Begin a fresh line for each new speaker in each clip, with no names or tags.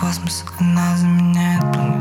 космос, она заменяет планету.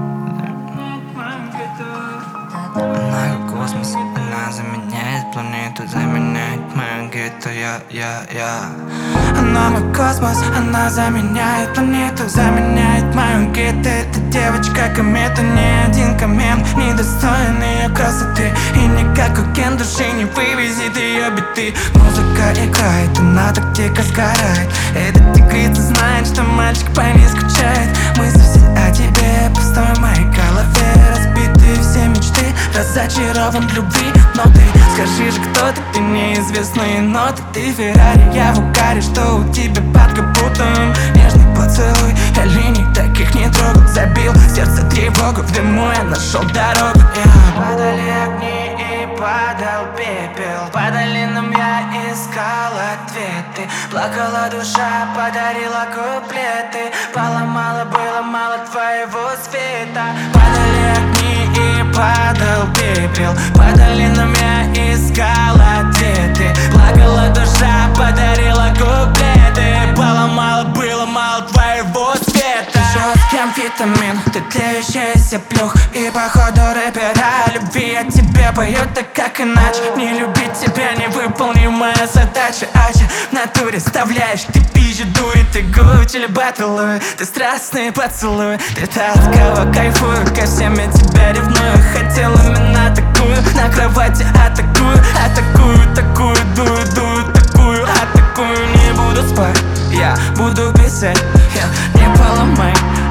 Она как космос, она заменяет планету, заменяет мою гетто, я. Она мой космос, она заменяет планету, заменяет мою гетто. Эта девочка комета, ни один коммент не достоин ее красоты. И никакой кен души не вывезет ее биты. Музыка играет, она так дико сгорает. Эта тигрица знает, что мальчик по ней скучает. Мысли все о тебе, пустой в моей голове. Разбиты все мечты, разочарован в любви. Но ты скажи же, кто ты неизвестные ноты. Ты Феррари, я в угаре, что у тебя под капотом. Нежный поцелуй, я линий таких не трогал. Забил сердце тревогу, в дыму я нашел дорогу. Падали огни и падал пепел, по долинам я искал ответы. Плакала душа, подарила куплеты. Поломала, было мало твоего света. Падали огни и падал пепел, по долинам я искал ответы. Плакала душа, подарила куплеты. Поломала, было мало твоего света. Жесткий амфетамин, ты тлеющаяся плюх. И походу рэпера о любви я тебе поет, так как иначе. Не любить тебя невыполнимая задача. В натуре вставляешь, ты пизжи дури. Ты гучи или батлуй, ты страстный поцелуй. Ты та, от кого кайфую, ко всем я тебя ревную. Хотел именно такую, на кровати атакую. Атакую, такую, дую, такую. Атакую, не буду спать, я буду писать. Не поломай,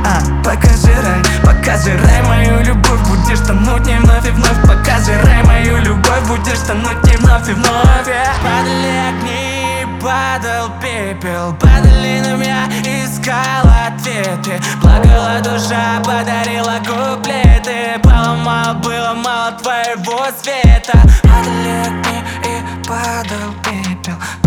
покажи рай мою любовь. Будешь тонуть не вновь и вновь. Покажи рай мою любовь. Будешь тонуть не вновь и вновь. Падали огни, падал пепел, по долинам я искал ответы. Плакала душа, подарила куплеты. Поломал, было мало твоего света. Падали огни и падал пепел,